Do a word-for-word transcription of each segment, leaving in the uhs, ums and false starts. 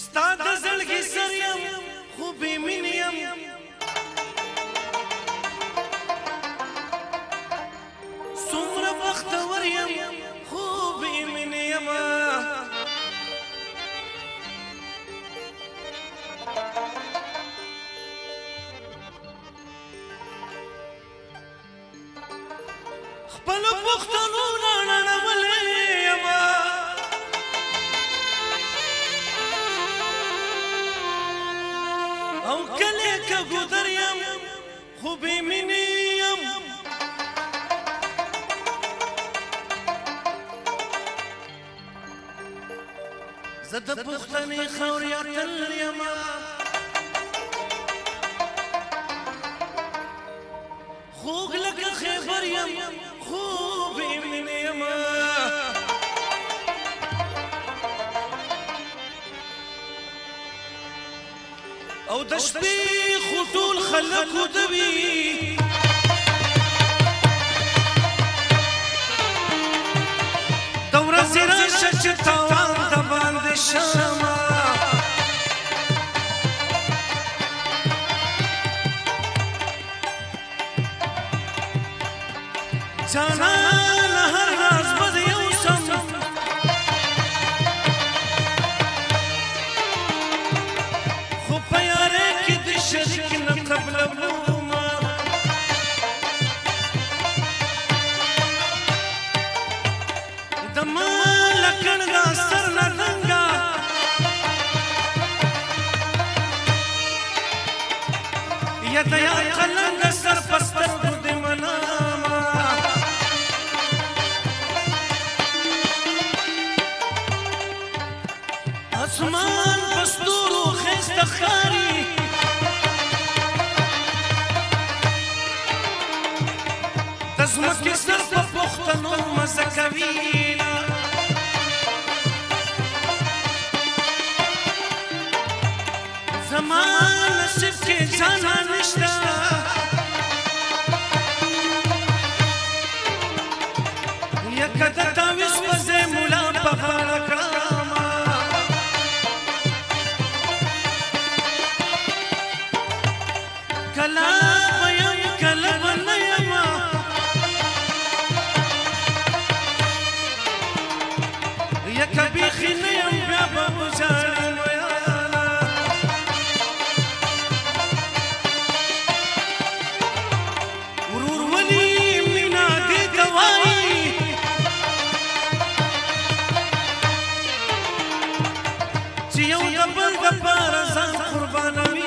ستا د زړګي سر یم خو بې مینې یم څومره بختور یم خو بې مینې یم خپلو پښتنو نه نړولی یم او کلی که ګودر یم خو بې مینې یم زه د پښتنې خاورې اتل یم خوږ لکه خیبر یم خو بې مینې یم او د شپې خو ټول خلک ودوي د ورځې راشه چې تاوان د باندې شمه جانانه هر راز به د یوسم خو په یارۍ کې د شریک نه قبلومه د ما لکړګا سر نه دنګا یا د یار قلنګ سر په سترګو د منامه اسمان په ستورو ښایسته ښکاري د ځمکې سر په پښتنو مزه کوي زما نصیب کې جانا نشته یکه د تاویز په ځای ملا په غاړه کړمه کله به یم کله به نه یم یکه بیخي نه یم بیا به وژاړم ورور ولې مینه دې ته وایي چې یو د بل دپاره ځان قربانوي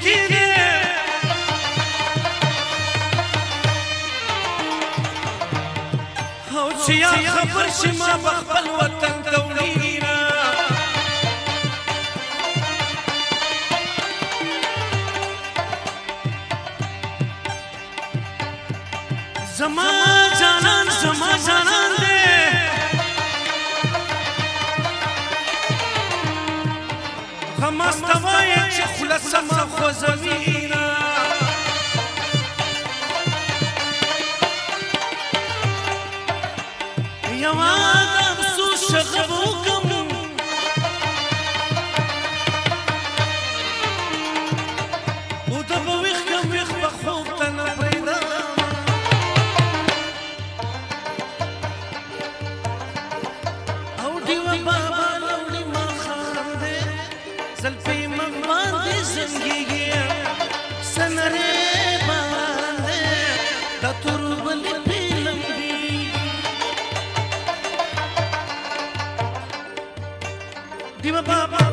موسیقي دی او چې یا خبر شي ما به خپل وطن ته وړينه زما جانان زما جانان دی غمسته وایه چې خوله سمه خوځوینه یوه د افسوس شغه به وکړم اوده به ویښ کړم ویښ به خوب ته نه پرېږدم او ډیوه بابا لوړې ماښام دی زلفې مخ باندې زنګېږي سنرې باران دی دا توربلې فلم دی ډیوه بابا